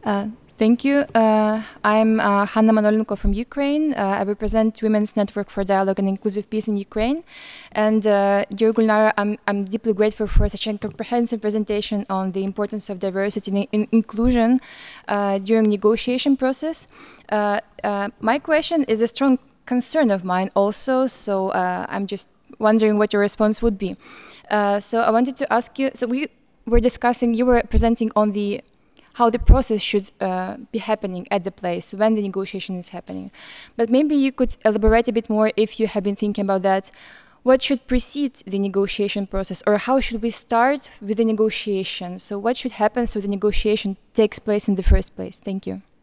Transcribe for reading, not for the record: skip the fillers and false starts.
Uh, Thank you. I'm Hanna Manolenko from Ukraine. I represent Women's Network for Dialogue and Inclusive Peace in Ukraine. And dear Gulnara, I'm deeply grateful for such a comprehensive presentation on the importance of diversity and inclusion during negotiation process. My question is a strong concern of mine also, so I'm just wondering what your response would be. So I wanted to ask you, so we were discussing, you were presenting on the how the process should be happening at the place when the negotiation is happening. But maybe you could elaborate a bit more if you have been thinking about that. What should precede the negotiation process, or how should we start with the negotiation? So, what should happen so the negotiation takes place in the first place? Thank you.